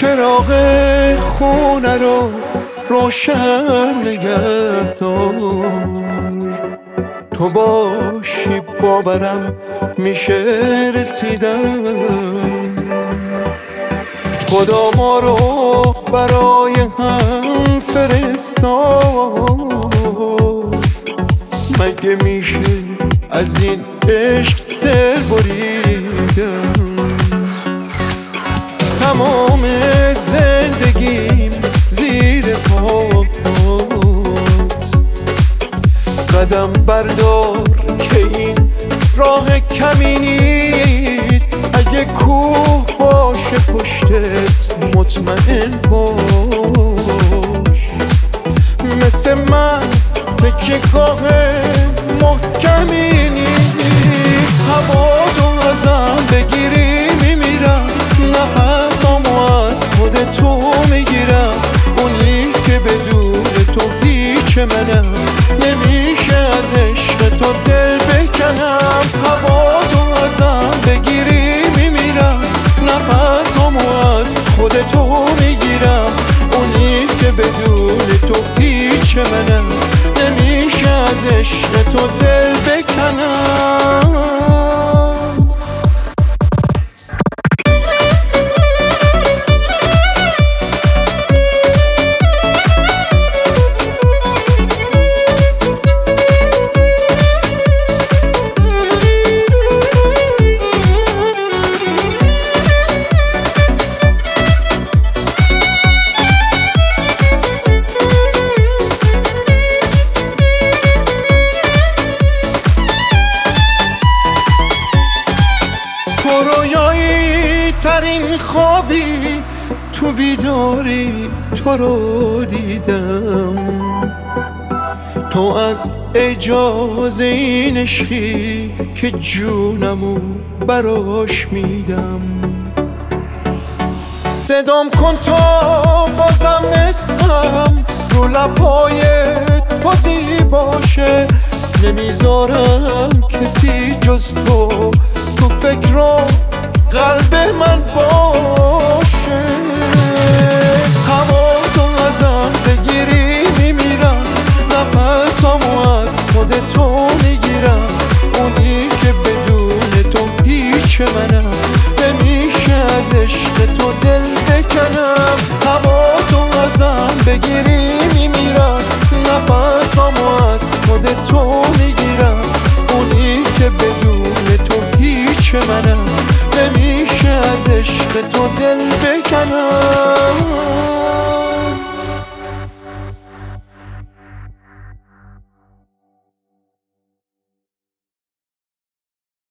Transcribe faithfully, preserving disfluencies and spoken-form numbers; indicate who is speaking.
Speaker 1: چراغ خونه رو روشن نگه دار، تو باشی باورم میشه رسیدم. خدا ما رو برای هم فرستاد، مگه میشه از این عشق دل بریدم. تمام زندگیم زیر پات، قدم بردار که این راه کمی نیست. اگه کوه باشه پشتت مطمئن باش، مثل من تکیه گاه محکمی نیست. هوا تو ازم بگیری میمیرم، نفسامو از خود تو میگیرم. اونی که بدون تو هیچ منم، نمیشه از عشق تو دل بکنم. هوا تو ازم بگیری میمیرم، نفسامو از خود تو میگیرم. اونی که بدون تو هیچ منم، نمیشه از عشق تو دل بکنم. رویایی ترین خوابی تو بیداری تو رو دیدم. تو از اجازه این عشقی که جونمو براش میدم. صدام کن تا بازم اسمم رو لبای تو زیباشه. نمیذارم کسی جز تو تو فکر و قلب من باشه. هوا تو ازم بگیری میمیرم، نفسامو از خود تو میگیرم. اونی که بدون تو هیچ منم، نمیشه از عشق تو دل بکنم. هوا تو ازم بگیری میمیرم، نفسامو از خود تو میگیرم. اونی که بدون تو هیچ منم، نمیشه از عشق تو دل بکنم.